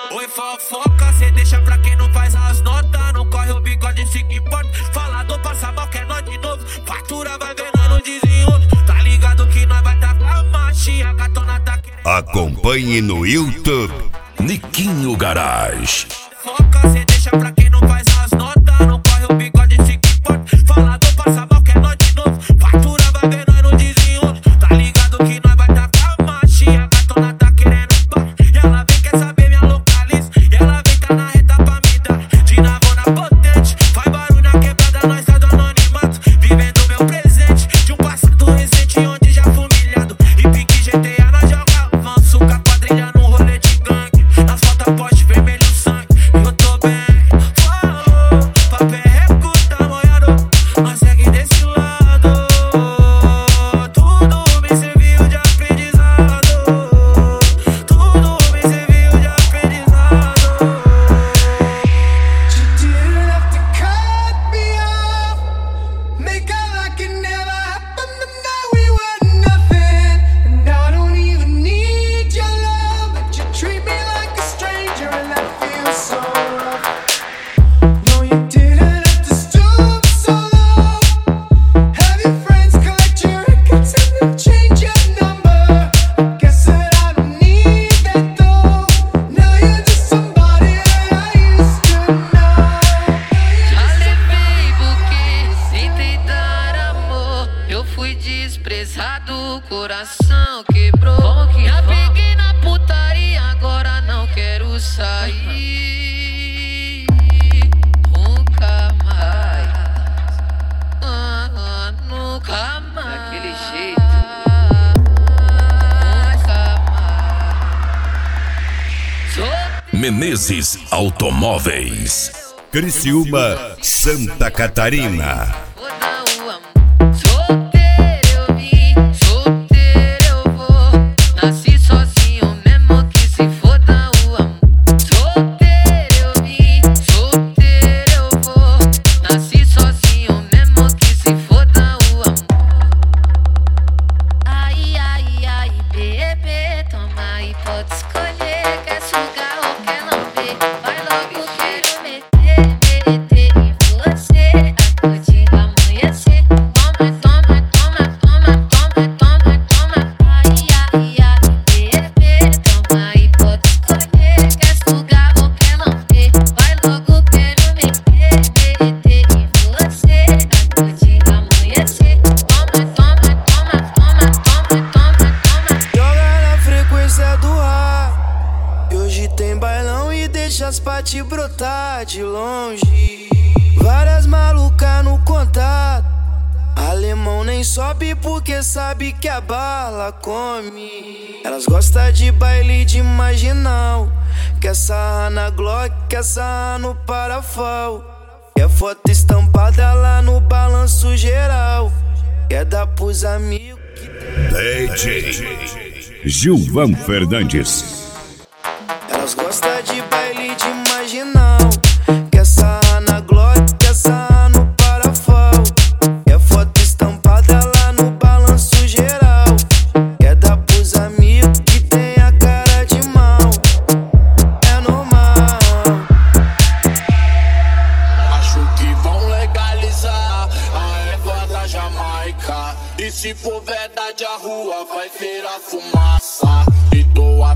Oi fofoca, cê deixa pra quem não faz as notas. Não corre o bigode, se que importa. Falador passa mal, quer nós de novo. Fatura vai vendo, não desenrola. Tá ligado que nós vai tá com a machinha. Gatona tá querendo. Acompanhe no YouTube Niquinho Garage. Foca, cê deixa pra quem não faz as notas. Não corre o bigode, se que importa. Falador passa mal, quer nós de novo. Fatura vai vendo, nós não desenrola. Tá ligado que nós vai tá com a machinha. Gatona tá querendo. E ela vem, quer saber minha localiza. E ela vem tá na reta pra me dar. De navona potente, faz barulho na quebrada, nós tá do anonimato. Vivendo meu presente, de um passado recente onde já fui humilhado. E pique GTA nós joga avanço, com a quadrilha no rolê de gangue. Nas fotos poste vermelho sangue, eu tô bem. Falou, papel recuta moiado, nós segue desse lado. Tudo me serviu de aprendizado. Tudo me serviu de aprendizado. You didn't have to cut me off, make out like it never happened. But now we were nothing, and I don't even need your love, but you treat me like a stranger, and that feels so rough. No, you didn't have to stoop so low. Have your friends collect your records and then change your number. I guess that I don't need that though. Now you're just somebody that I used to know. Já levei buquê sem tentar amor. Eu fui desprezado, o coração quebrou. Já peguei na putaria, agora não quero sair. Nunca mais. Nunca mais. Daquele jeito. Nunca mais. Menezes Automóveis, Criciúma, Santa Catarina. Vou dar o amor. Solteiro eu vim, solteiro eu vou. Nasci sozinho mesmo que se foda o amor. Solteiro eu vim, solteiro eu vou. Nasci sozinho mesmo que se foda o amor. Ai, ai, ai, bebê, toma aí, pode escolher. Quer sugar ou quer lamber? Vai logo, quero meter em você. Acorde amanhecer. Toma, toma, toma, toma, toma, toma, toma. Ai, ai, ai, bebê, toma aí, pode escolher. Quer sugar ou quer lamber? Vai logo, quero meter em você. Acorde amanhecer. Toma, toma, toma, toma, toma, toma, toma. Joga na frequência do ar. E hoje tem bailão e deixa as paty brotar de longe. Várias malucas no contato. Alemão nem sobe porque sabe que a bala come. Elas gostam de baile de marginal. Quer sarrar na Glock, quer sarrar no parafal. Quer foto estampada lá no balanço geral. Quer dar pros amigos. DJ Gilvan Fernandes. Elas gostam de baile de marginal. Quer sarrar na Glock, quer sarrar no parafal. Quer foto estampada lá no balanço geral. Quer dar pros amigos que tem a cara de mal. É normal. Acho que vão legalizar a égua da Jamaica. E se for verdade a rua vai virar fumaça. E tô